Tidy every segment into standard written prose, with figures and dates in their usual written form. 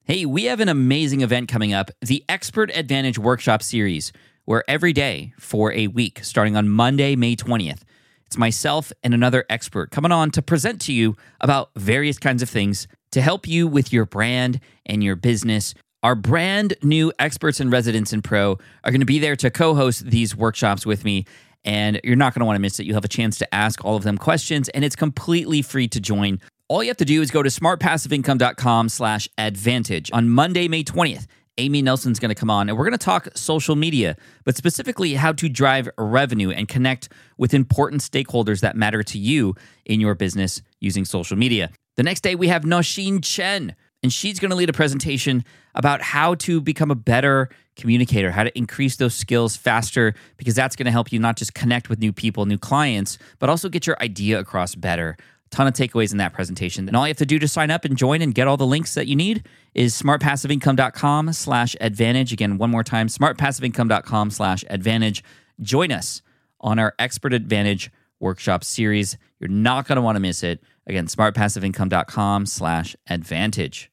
Hey, we have an amazing event coming up, the Expert Advantage Workshop Series, where every day for a week, starting on Monday, May 20th, it's myself and another expert coming on to present to you about various kinds of things to help you with your brand and your business. Our brand new experts and residents in Pro are going to be there to co-host these workshops with me, and you're not going to want to miss it. You'll have a chance to ask all of them questions, and it's completely free to join. All you have to do is go to smartpassiveincome.com/advantage. On Monday, May 20th, Amy Nelson's going to come on, and we're going to talk social media, but specifically how to drive revenue and connect with important stakeholders that matter to you in your business using social media. The next day, we have Nosheen Chen, and she's going to lead a presentation about how to become a better communicator, how to increase those skills faster, because that's going to help you not just connect with new people, new clients, but also get your idea across better. Ton of takeaways in that presentation. And all you have to do to sign up and join and get all the links that you need is smartpassiveincome.com/advantage. Again, one more time, smartpassiveincome.com/advantage. Join us on our Expert Advantage Workshop Series. You're not going to want to miss it. Again, smartpassiveincome.com/advantage.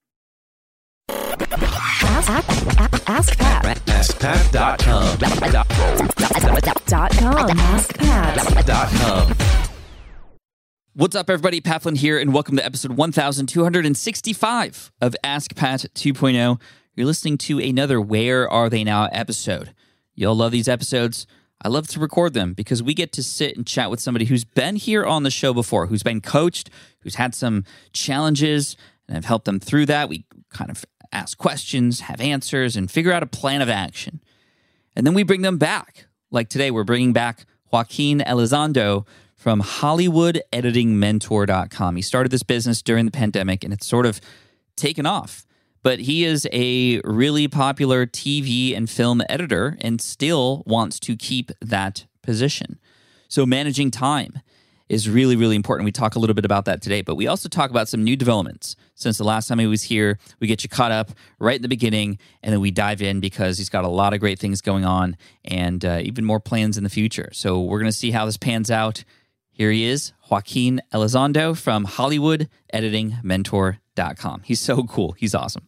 Ask Pat. AskPat.com. AskPat.com. What's up, everybody? Pat Flynn here, and welcome to episode 1265 of Ask Pat 2.0. You're listening to another Where Are They Now episode. You'll love these episodes. I love to record them because we get to sit and chat with somebody who's been here on the show before, who's been coached, who's had some challenges, and I've helped them through that. We kind of ask questions, have answers, and figure out a plan of action. And then we bring them back. Like today, we're bringing back Joaquin Elizondo from HollywoodEditingMentor.com. He started this business during the pandemic, and it's sort of taken off. But he is a really popular TV and film editor and still wants to keep that position. So managing time is really, really important. We talk a little bit about that today, but we also talk about some new developments. Since the last time he was here, we get you caught up right in the beginning, and then we dive in because he's got a lot of great things going on and even more plans in the future. So we're going to see how this pans out. Here he is, Joaquin Elizondo from HollywoodEditingMentor.com. He's so cool. He's awesome.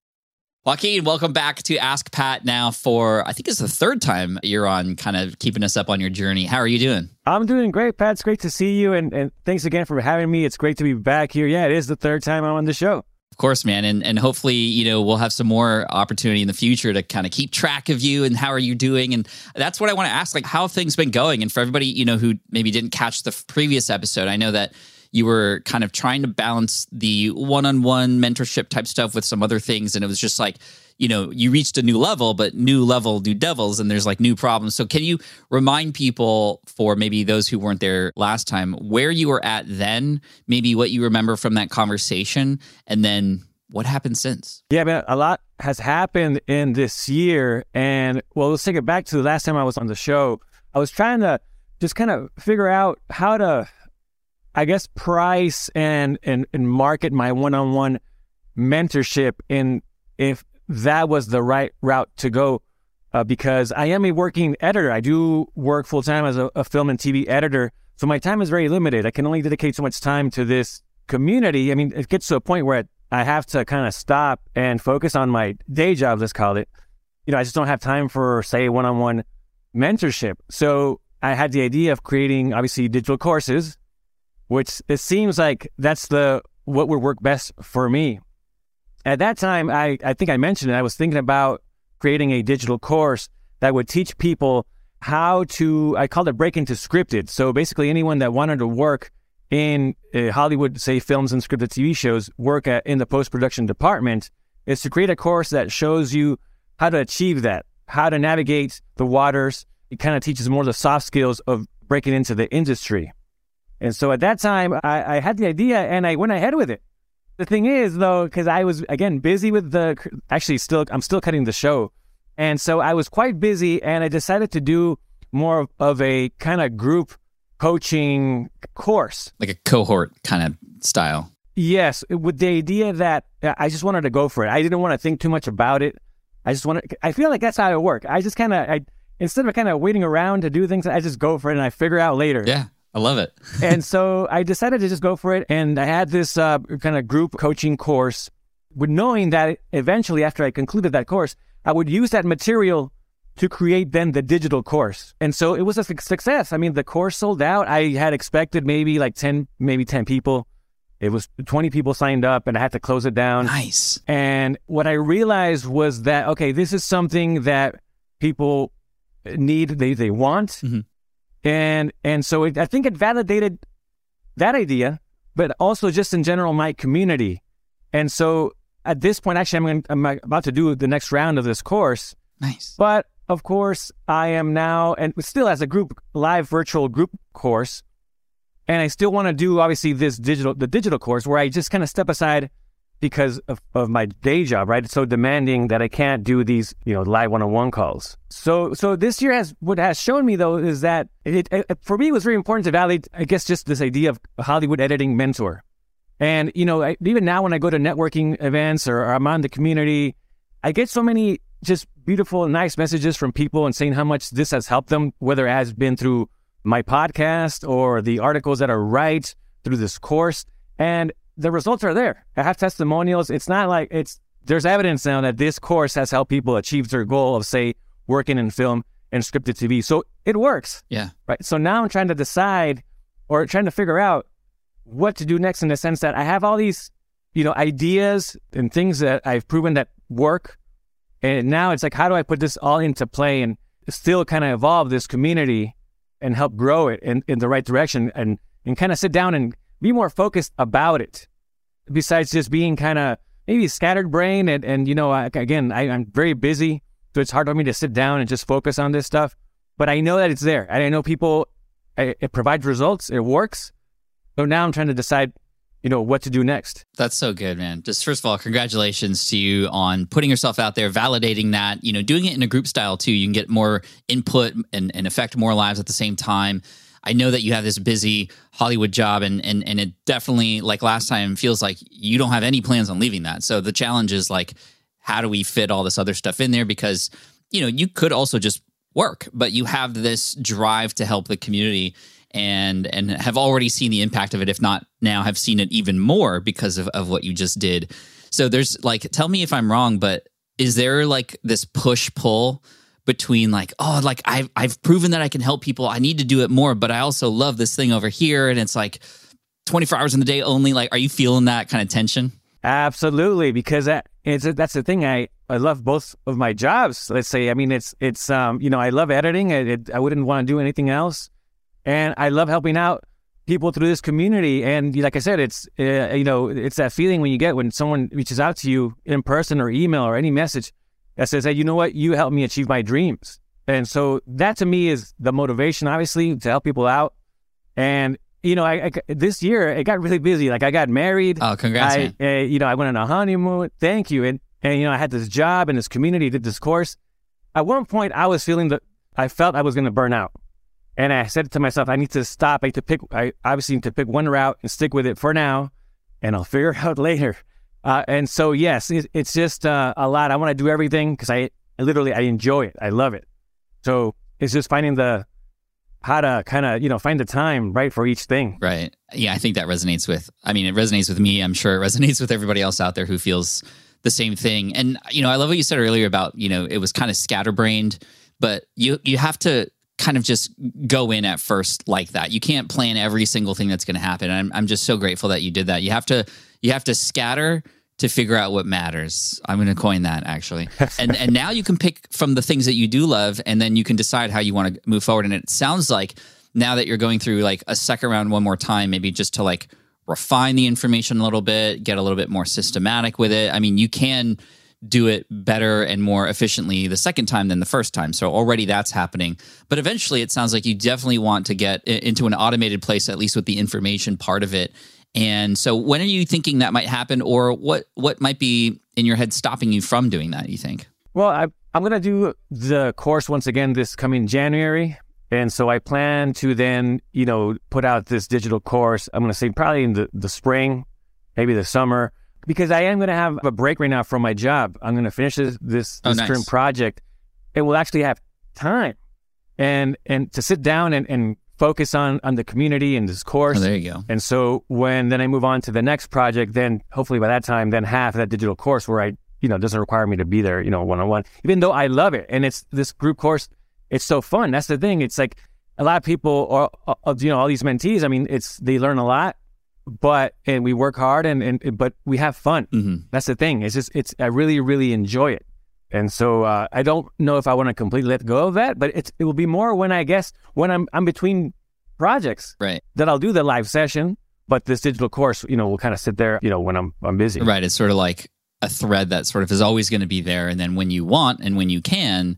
Joaquin, welcome back to Ask Pat now for, I think it's the third time you're on, kind of keeping us up on your journey. How are you doing? I'm doing great, Pat. It's great to see you, and thanks again for having me. It's great to be back here. Yeah, it is the third time I'm on the show. Of course, man. And hopefully, we'll have some more opportunity in the future to kind of keep track of you and how are you doing. And that's what I want to ask, like, how have things been going? And for everybody, who maybe didn't catch the previous episode, I know that you were kind of trying to balance the one-on-one mentorship type stuff with some other things. And it was just like, you reached a new level, but new level, new devils, and there's like new problems. So can you remind people, for maybe those who weren't there last time, where you were at then, maybe what you remember from that conversation, and then what happened since? Yeah, man, a lot has happened in this year. And well, let's take it back to the last time I was on the show. I was trying to just kind of figure out how to, I guess, price and market my one-on-one mentorship, and if that was the right route to go, because I am a working editor. I do work full-time as a film and TV editor, so my time is very limited. I can only dedicate so much time to this community. I mean, it gets to a point where I have to kind of stop and focus on my day job, let's call it. I just don't have time for, say, one-on-one mentorship. So I had the idea of creating, obviously, digital courses, which it seems like that's what would work best for me. At that time, I think I mentioned it, I was thinking about creating a digital course that would teach people how to, I called it break into scripted. So basically anyone that wanted to work in Hollywood, say films and scripted TV shows, work in the post-production department, is to create a course that shows you how to achieve that, how to navigate the waters. It kind of teaches more the soft skills of breaking into the industry. And so at that time, I had the idea and I went ahead with it. The thing is, though, because I was, again, busy with I'm still cutting the show. And so I was quite busy, and I decided to do more of a kind of group coaching course. Like a cohort kind of style. Yes, with the idea that I just wanted to go for it. I didn't want to think too much about it. I feel like that's how it works. I just instead of kind of waiting around to do things, I just go for it and I figure out later. Yeah. I love it. And so I decided to just go for it. And I had this kind of group coaching course with knowing that eventually after I concluded that course, I would use that material to create then the digital course. And so it was a success. I mean, the course sold out. I had expected maybe 10 people. It was 20 people signed up and I had to close it down. Nice. And what I realized was that, okay, this is something that people need, they want. And so I think it validated that idea, but also just in general, my community. And so at this point, actually, I'm about to do the next round of this course. Nice. But of course, I am now, and still as a group, live virtual group course. And I still want to do, obviously, the digital course where I just kind of step aside because of my day job, right? It's so demanding that I can't do these, live one-on-one calls. So this year what has shown me, though, is that it for me, it was very important to validate, I guess, just this idea of Hollywood editing mentor. And, even now when I go to networking events or I'm on the community, I get so many just beautiful, nice messages from people and saying how much this has helped them, whether it has been through my podcast or the articles that I write through this course. And the results are there. I have testimonials. It's not like there's evidence now that this course has helped people achieve their goal of, say, working in film and scripted TV. So it works. Yeah. Right. So now I'm trying to decide or trying to figure out what to do next in the sense that I have all these, ideas and things that I've proven that work. And now it's like, how do I put this all into play and still kind of evolve this community and help grow it in the right direction and kind of sit down and be more focused about it, besides just being kind of maybe scattered brain. And I'm very busy, so it's hard for me to sit down and just focus on this stuff. But I know that it's there. And I know it provides results. It works. So now I'm trying to decide, what to do next. That's so good, man. Just first of all, congratulations to you on putting yourself out there, validating that, doing it in a group style too. You can get more input and affect more lives at the same time. I know that you have this busy Hollywood job and it definitely, like last time, feels like you don't have any plans on leaving that. So the challenge is like, how do we fit all this other stuff in there? Because, you could also just work, but you have this drive to help the community and have already seen the impact of it, if not now have seen it even more because of what you just did. So there's tell me if I'm wrong, but is there this push-pull between I've proven that I can help people, I need to do it more, but I also love this thing over here, and it's 24 hours in the day only? Are you feeling that kind of tension? Absolutely, because that's the thing. I love both of my jobs. Let's say, I mean, it's I love editing. I wouldn't want to do anything else, and I love helping out people through this community. And like I said, it's it's that feeling when you get when someone reaches out to you in person or email or any message that says, hey, you know what, you helped me achieve my dreams. And so that to me is the motivation, obviously, to help people out. And I this year it got really busy. I got married. Oh, congrats! I went on a honeymoon. Thank you. And I had this job in this community, did this course. At one point, I was feeling that I felt I was going to burn out, and I said to myself, I need to stop. I obviously need to pick one route and stick with it for now, and I'll figure it out later. And so yes, it's just a lot. I want to do everything because I enjoy it. I love it. So it's just finding how to kind of, find the time, right, for each thing. Right. Yeah, I think that resonates with me. I'm sure it resonates with everybody else out there who feels the same thing. And, I love what you said earlier about, it was kind of scatterbrained, but you have to kind of just go in at first like that. You can't plan every single thing that's going to happen. And I'm just so grateful that you did that. You have to scatter to figure out what matters. I'm going to coin that, actually. And now you can pick from the things that you do love, and then you can decide how you want to move forward. And it sounds like now that you're going through a second round one more time, maybe just to refine the information a little bit, get a little bit more systematic with it. I mean, you can do it better and more efficiently the second time than the first time. So already that's happening. But eventually it sounds like you definitely want to get into an automated place, at least with the information part of it. And so when are you thinking that might happen, or what might be in your head stopping you from doing that, you think? Well, I'm going to do the course once again this coming January. And so I plan to then, put out this digital course. I'm going to say probably in the spring, maybe the summer, because I am going to have a break right now from my job. I'm going to finish this current project. It will actually have time and to sit down and focus on the community and this course. Oh, there you go. And so then I move on to the next project, then hopefully by that time, then half of that digital course where I, doesn't require me to be there, one-on-one, even though I love it. And it's this group course, it's so fun. That's the thing. It's like a lot of people are, all these mentees, I mean, they learn a lot, and we work hard but we have fun. Mm-hmm. That's the thing. I really, really enjoy it. And so I don't know if I want to completely let go of that, but it will be more when I'm between projects, right, that I'll do the live session, but this digital course, will kind of sit there, when I'm busy. Right. It's sort of like a thread that sort of is always going to be there. And then when you want and when you can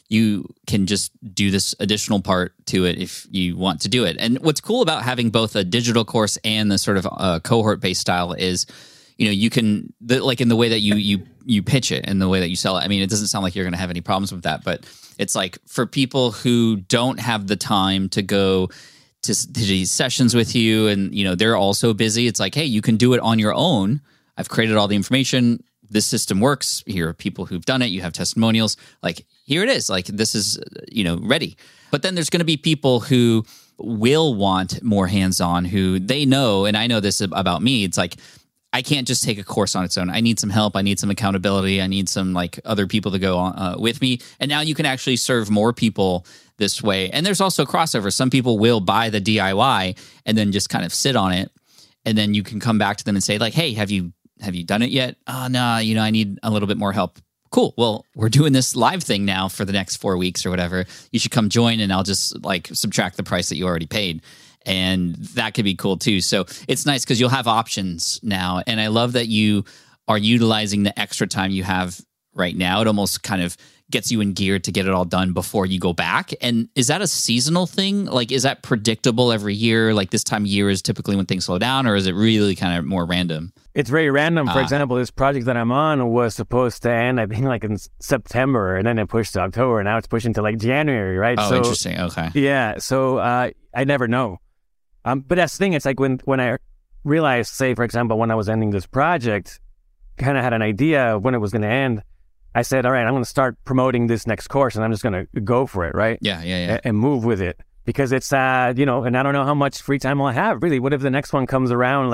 just do this additional part to it if you want to do it. And what's cool about having both a digital course and the sort of cohort-based style is, you can, like in the way that you pitch it and the way that you sell it. I mean, it doesn't sound like you're going to have any problems with that, but it's like for people who don't have the time to go to these sessions with you and, they're also busy. It's like, hey, you can do it on your own. I've created all the information. This system works. Here are people who've done it. You have testimonials. Like, here it is. Like, this is, ready. But then there's going to be people who will want more hands-on, who they know, and I know this about me. It's like, I can't just take a course on its own. I need some help. I need some accountability. I need some other people to go on with me. And now you can actually serve more people this way. And there's also crossover. Some people will buy the DIY and then just kind of sit on it. And then you can come back to them and say like, hey, have you done it yet? Oh, no, I need a little bit more help. Cool. Well, we're doing this live thing now for the next 4 weeks or whatever. You should come join and I'll just subtract the price that you already paid. And that could be cool too. So it's nice because you'll have options now. And I love that you are utilizing the extra time you have right now. It almost kind of gets you in gear to get it all done before you go back. And is that a seasonal thing? Like, is that predictable every year? Like this time of year is typically when things slow down, or is it really kind of more random? It's very random. For example, this project that I'm on was supposed to end, I think, in September, and then it pushed to October, and now it's pushing to January, right? Oh, interesting. Okay. Yeah. So I never know. But that's the thing. It's like when I realized, say, for example, when I was ending this project, kind of had an idea of when it was going to end. I said, all right, I'm going to start promoting this next course, and I'm just going to go for it, right? Yeah. And move with it. Because it's, and I don't know how much free time I'll have, really. What if the next one comes around,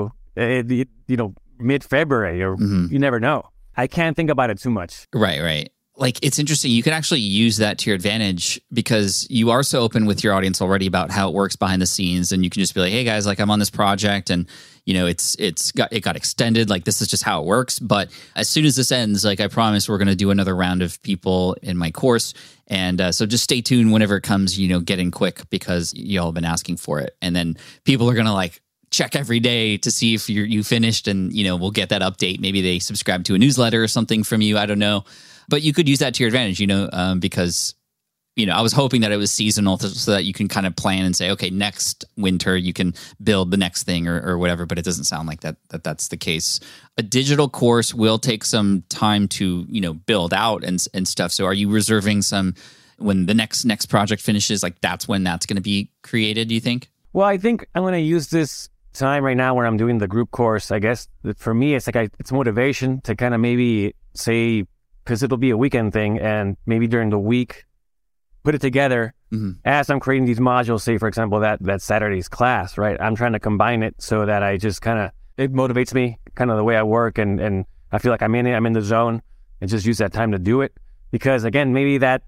mid-February, or you never know. I can't think about it too much. Right. Like, it's interesting. You can actually use that to your advantage because you are so open with your audience already about how it works behind the scenes. And you can just be like, hey guys, I'm on this project and, it got extended. Like, this is just how it works. But as soon as this ends, I promise we're going to do another round of people in my course. And so just stay tuned whenever it comes, get in quick because y'all have been asking for it. And then people are going to check every day to see if you finished and, we'll get that update. Maybe they subscribe to a newsletter or something from you. I don't know. But you could use that to your advantage, because, I was hoping that it was seasonal so that you can kind of plan and say, okay, next winter you can build the next thing or whatever, but it doesn't sound like that's the case. A digital course will take some time to, build out and stuff. So are you reserving some when the next project finishes, that's when that's going to be created, do you think? Well, I think I'm going to use this time right now where I'm doing the group course. I guess for me, it's it's motivation to kind of maybe say, because it'll be a weekend thing, and maybe during the week, put it together as I'm creating these modules, say, for example, that Saturday's class, right? I'm trying to combine it so that I just it motivates me, kind of the way I work, and I feel like I'm in it, I'm in the zone, and just use that time to do it. Because again, maybe that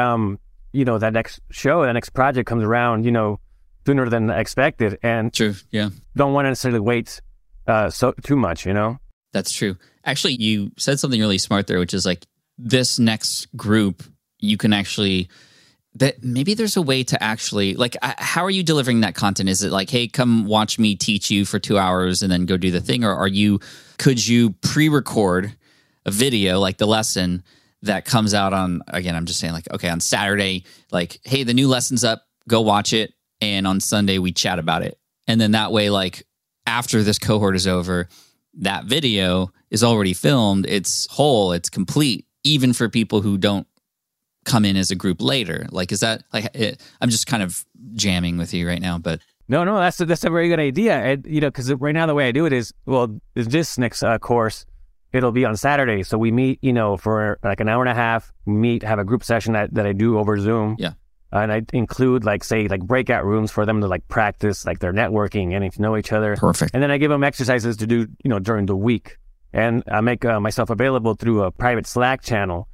next show, that next project comes around, sooner than expected, and true, yeah, don't want to necessarily wait so too much, That's true. Actually, you said something really smart there, which is this next group, you can actually, that maybe there's a way to actually, how are you delivering that content? Is it hey, come watch me teach you for 2 hours and then go do the thing? Or could you pre-record a video, the lesson that comes out on, again, I'm just saying okay, on Saturday, hey, the new lesson's up, go watch it. And on Sunday, we chat about it. And then that way, after this cohort is over, that video is already filmed. It's whole, it's complete, even for people who don't come in as a group later. Is that I'm just kind of jamming with you right now, but no, that's a very good idea. Because right now the way I do it is, this next course, it'll be on Saturday. So we meet, for an hour and a half, have a group session that I do over Zoom. Yeah. And I include like, say, like breakout rooms for them to like practice like their networking, getting to know each other. Perfect. And then I give them exercises to do, during the week. And I make myself available through a private Slack channel.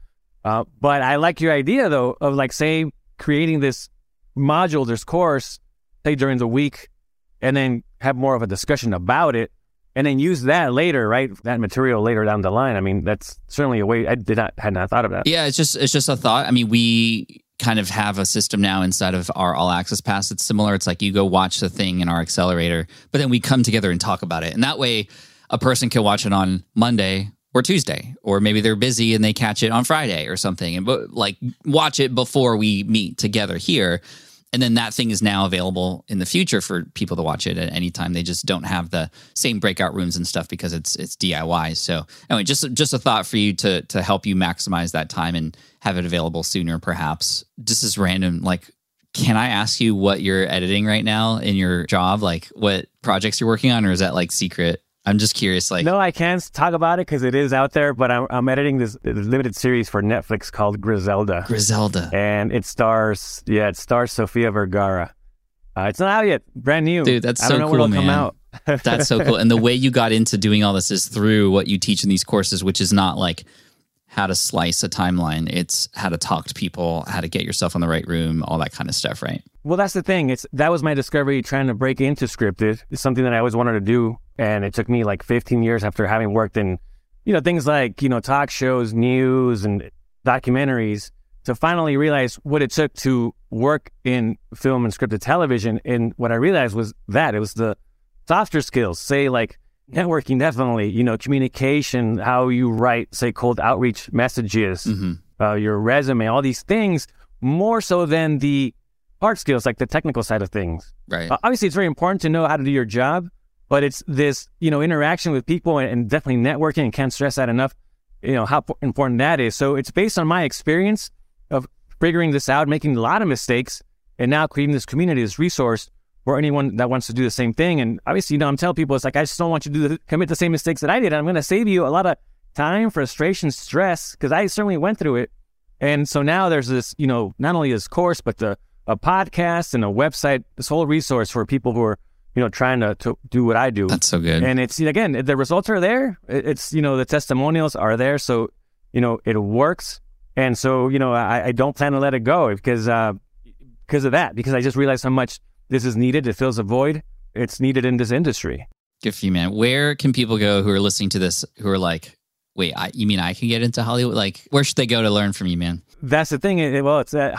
But I like your idea, though, of like, say, creating this module, this course, say, during the week, and then have more of a discussion about it, and then use that later, right? That material later down the line. I mean, that's certainly a way. Had not thought of that. Yeah, it's just a thought. I mean, we kind of have a system now inside of our All Access Pass. It's similar. It's like you go watch the thing in our accelerator, but then we come together and talk about it. And that way a person can watch it on Monday or Tuesday, or maybe they're busy and they catch it on Friday or something, and like watch it before we meet together here. And then that thing is now available in the future for people to watch it at any time. They just don't have the same breakout rooms and stuff because it's DIY. So anyway, just a thought for you to help you maximize that time and have it available sooner, perhaps. This is random. Like, can I ask you what you're editing right now in your job? Like what projects you're working on, or is that like secret? I'm just curious. Like, no, I can't talk about it because it is out there. But I'm editing this limited series for Netflix called Griselda. Griselda, and it stars Sofia Vergara. It's not out yet, brand new. Dude, that's so cool, I don't know when it'll come out. That's so cool. And the way you got into doing all this is through what you teach in these courses, which is not like how to slice a timeline. It's how to talk to people, how to get yourself in the right room, all that kind of stuff, right? Well, that's the thing. That was my discovery trying to break into scripted. It's something that I always wanted to do. And it took me like 15 years after having worked in, things like, talk shows, news, and documentaries to finally realize what it took to work in film and scripted television. And what I realized was that it was the softer skills, say like networking, definitely, communication, how you write, say, cold outreach messages, your resume, all these things, more so than the hard skills, like the technical side of things. Right. Obviously, it's very important to know how to do your job, but it's this, interaction with people and definitely networking, and can't stress that enough, how important that is. So it's based on my experience of figuring this out, making a lot of mistakes, and now creating this community, this resource for anyone that wants to do the same thing. And obviously, I'm telling people, it's like, I just don't want you to commit the same mistakes that I did. I'm going to save you a lot of time, frustration, stress, because I certainly went through it. And so now there's this, not only this course, but a podcast and a website, this whole resource for people who are, trying to do what I do. That's so good. And it's, again, the results are there. It's, the testimonials are there. So, it works. And so, I don't plan to let it go because of that, because I just realized how much this is needed. It fills a void. It's needed in this industry. Good for you, man. Where can people go who are listening to this, who are like, wait, you mean I can get into Hollywood? Like, where should they go to learn from you, man? That's the thing. It's at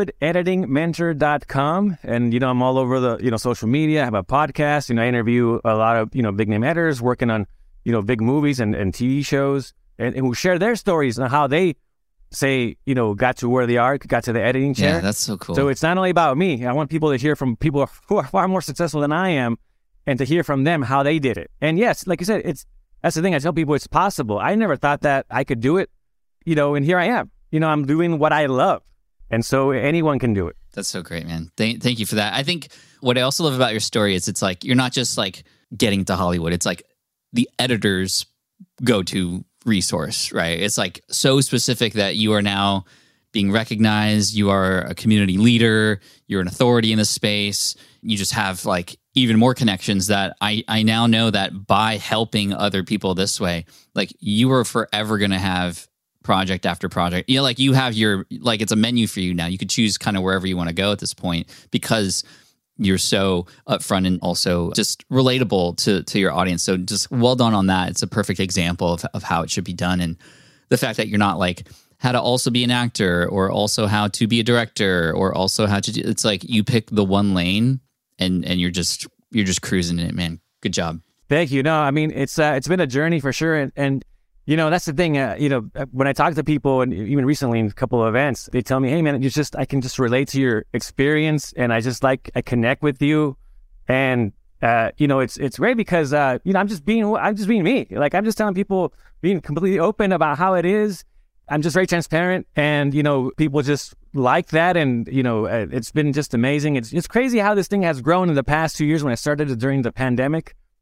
HollywoodEditingMentor.com. And, I'm all over the, social media. I have a podcast. I interview a lot of, big name editors working on, big movies and TV shows and who share their stories on how they say, got to where they are, got to the editing chair. Yeah, that's so cool. So it's not only about me. I want people to hear from people who are far more successful than I am and to hear from them how they did it. And yes, like you said, that's the thing. I tell people it's possible. I never thought that I could do it, and here I am. I'm doing what I love. And so anyone can do it. That's so great, man. Thank you for that. I think what I also love about your story is it's like, you're not just like getting to Hollywood. It's like the editor's go-to resource, right? It's like so specific that you are now being recognized. You are a community leader. You're an authority in the space. You just have like even more connections that I now know that by helping other people this way, like you are forever going to have project after project. Like you have it's a menu for you now. You could choose kind of wherever you want to go at this point because you're so upfront and also just relatable to your audience. So just well done on that. It's a perfect example of how it should be done. And the fact that you're not like how to also be an actor or also how to be a director or also how to do, it's like you pick the one lane and you're just cruising in it, man. Good job. Thank you. No, I mean, it's been a journey for sure. And that's the thing, when I talk to people and even recently in a couple of events, they tell me, hey man, I can just relate to your experience and I connect with you. And, it's great because, I'm just being me. Like I'm just telling people, being completely open about how it is. I'm just very transparent and, people just like that. And, it's been just amazing. It's crazy how this thing has grown in the past 2 years when I started it during the pandemic.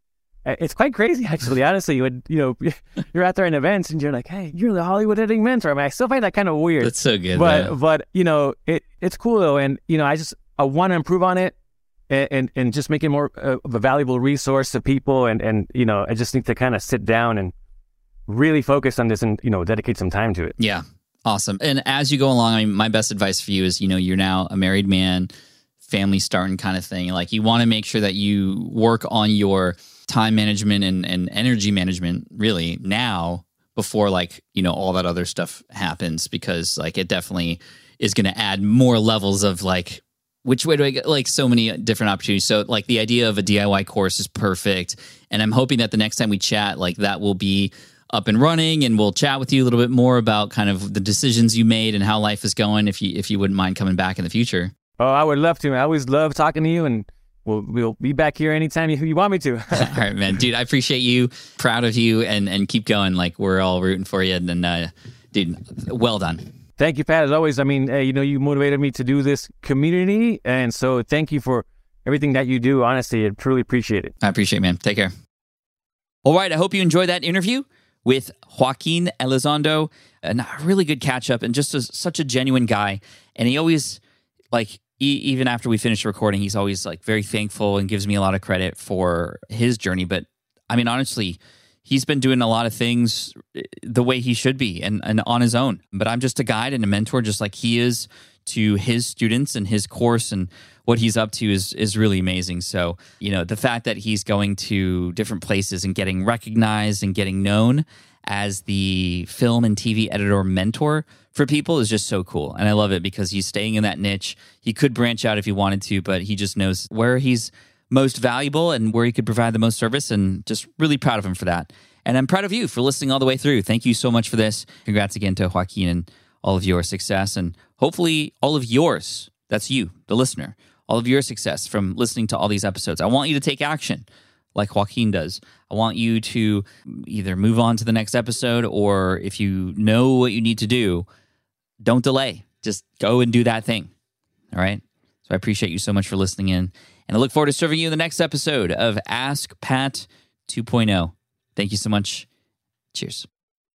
it's quite crazy, actually. Honestly, when you're out there in events and you're like, hey, you're the Hollywood editing mentor. I mean, I still find that kind of weird. That's so good. But it's cool though, and I want to improve on it and just make it more of a valuable resource to people, and I just need to kind of sit down and really focus on this and dedicate some time to it. Yeah, awesome. And as you go along, I mean, my best advice for you is you're now a married man, family starting kind of thing. Like, you want to make sure that you work on your time management and energy management really now before all that other stuff happens, because it definitely is going to add more levels of which way do I get, so many different opportunities. So the idea of a DIY course is perfect. And I'm hoping that the next time we chat, that will be up and running, and we'll chat with you a little bit more about kind of the decisions you made and how life is going, if you wouldn't mind coming back in the future. Oh, I would love to. I always love talking to you, and we'll be back here anytime you want me to. All right, man. Dude, I appreciate you. Proud of you, and keep going. We're all rooting for you. And dude, well done. Thank you, Pat, as always. I mean, you motivated me to do this community, and so thank you for everything that you do. Honestly, I truly appreciate it. I appreciate it, man. Take care. All right, I hope you enjoyed that interview with Joaquin Elizondo. A really good catch-up, and just such a genuine guy. And he always, even after we finish recording, he's always very thankful and gives me a lot of credit for his journey. But I mean, honestly, he's been doing a lot of things the way he should be and on his own. But I'm just a guide and a mentor, just like he is to his students and his course, and what he's up to is really amazing. So, the fact that he's going to different places and getting recognized and getting known as the film and TV editor mentor for people is just so cool. And I love it because he's staying in that niche. He could branch out if he wanted to, but he just knows where he's most valuable and where he could provide the most service, and just really proud of him for that. And I'm proud of you for listening all the way through. Thank you so much for this. Congrats again to Joaquin and all of your success, and hopefully all of yours. That's you, the listener. All of your success from listening to all these episodes. I want you to take action like Joaquin does. I want you to either move on to the next episode, or if you know what you need to do, don't delay. Just go and do that thing. All right? So I appreciate you so much for listening in, and I look forward to serving you in the next episode of Ask Pat 2.0. Thank you so much. Cheers.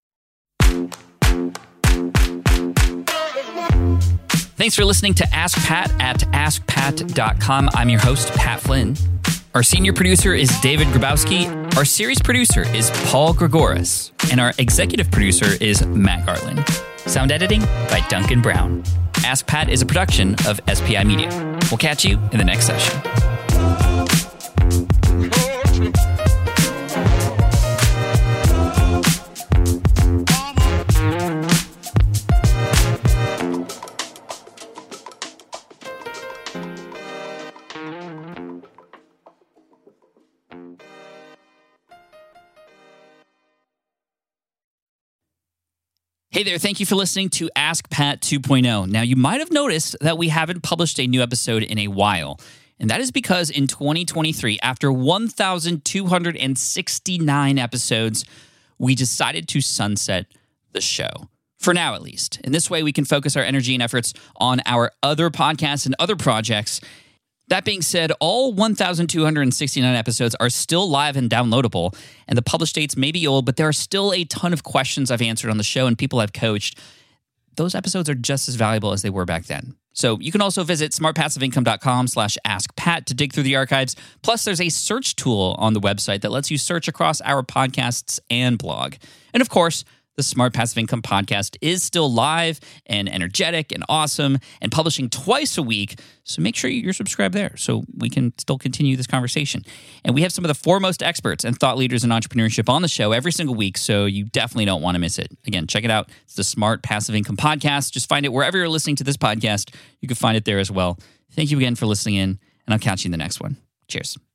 Thanks for listening to Ask Pat at askpat.com. I'm your host, Pat Flynn. Our senior producer is David Grabowski. Our series producer is Paul Gregoris. And our executive producer is Matt Garland. Sound editing by Duncan Brown. Ask Pat is a production of SPI Media. We'll catch you in the next session. Hey there, thank you for listening to Ask Pat 2.0. Now, you might have noticed that we haven't published a new episode in a while, and that is because in 2023, after 1,269 episodes, we decided to sunset the show. For now, at least. In this way, we can focus our energy and efforts on our other podcasts and other projects. That being said, all 1,269 episodes are still live and downloadable, and the published dates may be old, but there are still a ton of questions I've answered on the show and people I've coached. Those episodes are just as valuable as they were back then. So you can also visit smartpassiveincome.com/askpat to dig through the archives. Plus, there's a search tool on the website that lets you search across our podcasts and blog. And of course, the Smart Passive Income podcast is still live and energetic and awesome and publishing twice a week. So make sure you're subscribed there so we can still continue this conversation. And we have some of the foremost experts and thought leaders in entrepreneurship on the show every single week, so you definitely don't want to miss it. Again, check it out. It's the Smart Passive Income podcast. Just find it wherever you're listening to this podcast. You can find it there as well. Thank you again for listening in, and I'll catch you in the next one. Cheers.